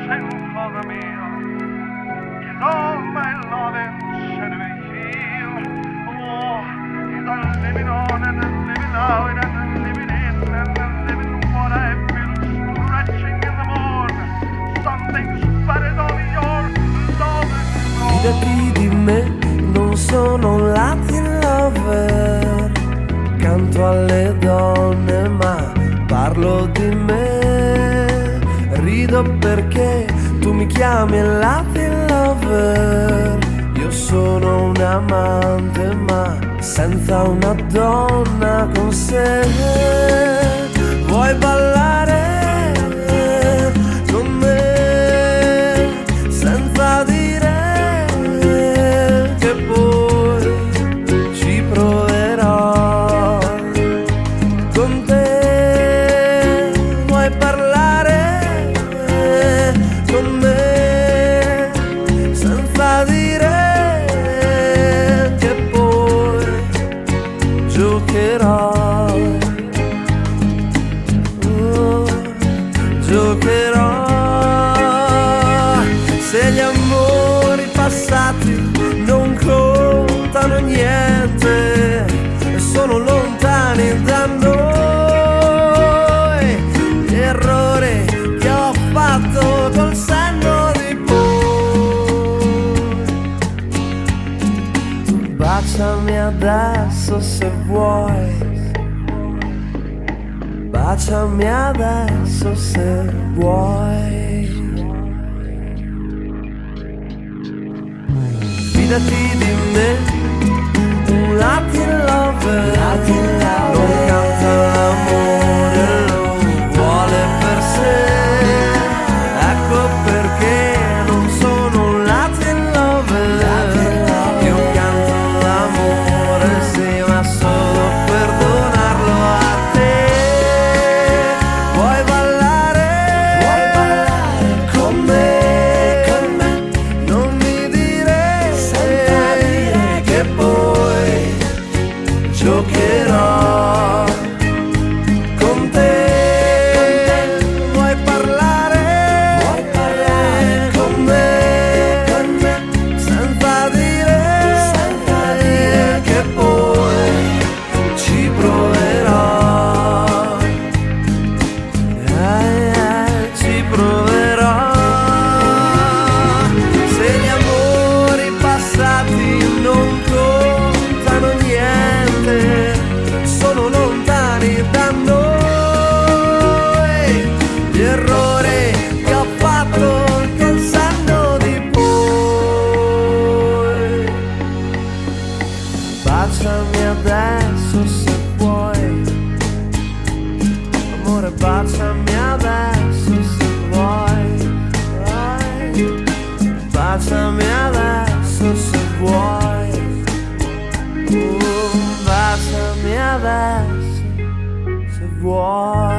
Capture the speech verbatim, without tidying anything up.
sing for the meal. Is all my loving should we heal? Oh, is I'm living on and I'm living out and I'm living in and I'm living what I feel stretching in the moon. Something's better than your love. Fidati di me, non sono un Latin lover. Canto alle donne ma parlo di me. Rido perché tu mi chiami Latin lover. Io sono un amante ma senza una donna con sé. Vuoi ballare con me senza dire che poi ci proverò con te? Vuoi parlare con me senza dire che poi giocherò? Oh, giocherò. Se gli amori passati non contano niente, sono lontani da noi gli errori che ho fatto col senno di poi. Tu baciami adesso se vuoi, baciami adesso se vuoi. Fidati di me, un Latin lover, Latin lover. Non canta l'amore, lo vuole per sé. Ecco perché non sono un Latin lover, Latin lover. Io canto l'amore, sì, ma solo per donarlo a te. Vuoi ballare, Vuoi ballare con me? Con me? Non mi dire che poi giocherò con te. Vuoi parlare, Vuoi parlare con me, con me? Senza dire, senza dire che poi ci proverò. Eh, eh, ci proverò. Se gli amori passati non contano niente, sono lontani da noi gli errori che ho fatto col senno di poi. Baciami adesso se vuoi, amore, baciami adesso se vuoi. Vai. Baciami adesso se vuoi. Uh, baciami adesso se vuoi.